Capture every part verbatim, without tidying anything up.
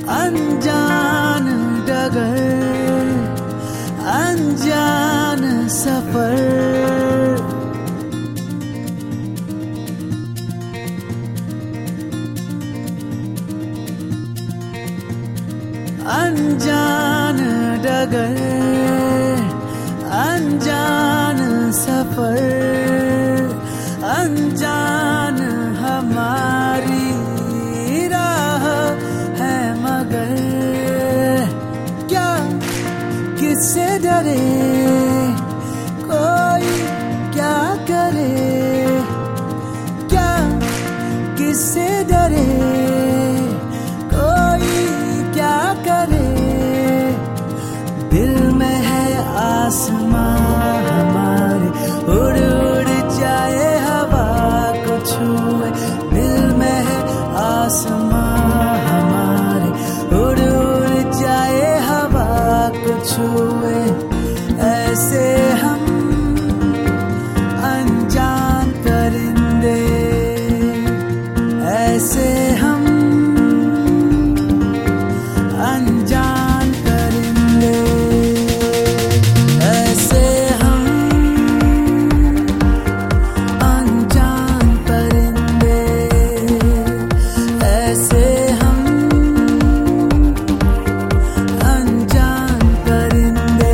अनजान डगर, अनजान सफर, अनजान डगर, अनजान सफर, अनजान हमारी राह है मगर क्या किससे डरे, कोई क्या करे, क्या किससे डरे, कोई क्या करे। दिल में है आसमां हमारे, उड़ उड़ जाए हवा को छुए। दिल में है आसमां हमारे, उड़ उड़ जाए हवा को छुए। ऐसे हम अनजान परिंदे, ऐसे हम अनजान परिंदे, ऐसे हम अनजान परिंदे, ऐसे हम अनजान परिंदे।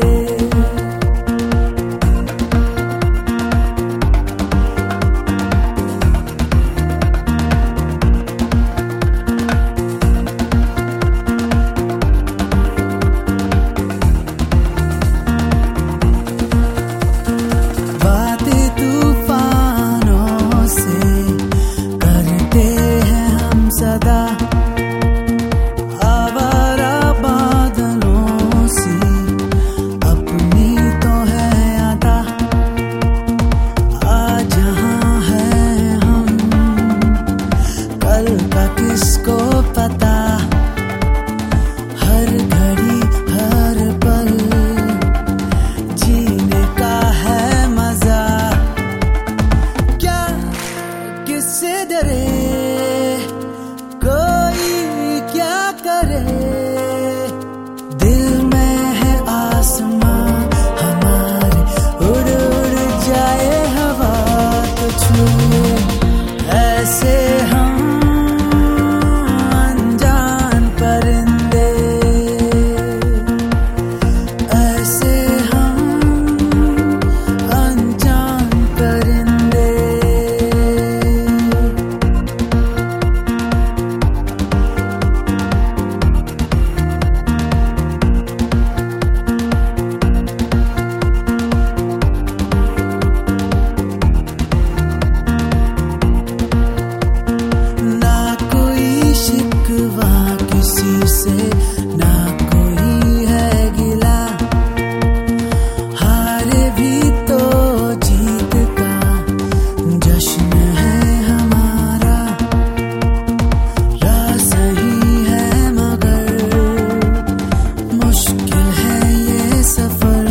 सदा आवारा बादलों सी अपनी तो है अदा। आज जहाँ है हम, कल का किसको पता। हर घड़ी हर पल जीने का है मजा। क्या किससे डरे, कोई क्या करे। दिल में है आसमां हमारे, उड़ उड़ जाए हवा को छुए। ऐसे हम अनजान परिंदे, ऐसे हम अनजान परिंदे। किसी से ना कोई है गिला, हारे भी तो जीत का जश्न है हमारा। राह सही है मगर मुश्किल है ये सफर।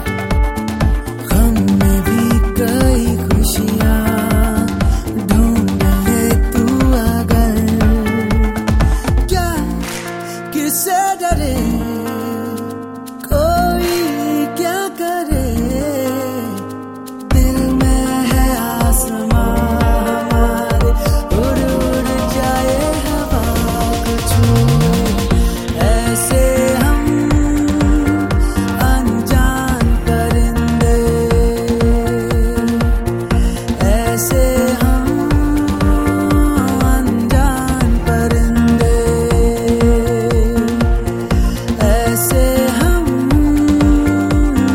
गम में भी कई खुशियाँ ढूंढ ले तू अगर। किससे डरे, कोई क्या करे। दिल में है आसमां हमारे, उड़ उड़ जाए हवा को छुए। ऐसे हम अनजान परिंदे, ऐसे हम अनजान परिंदे, ऐसे हम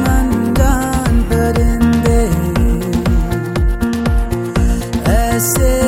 अनजान परिंदे, ऐसे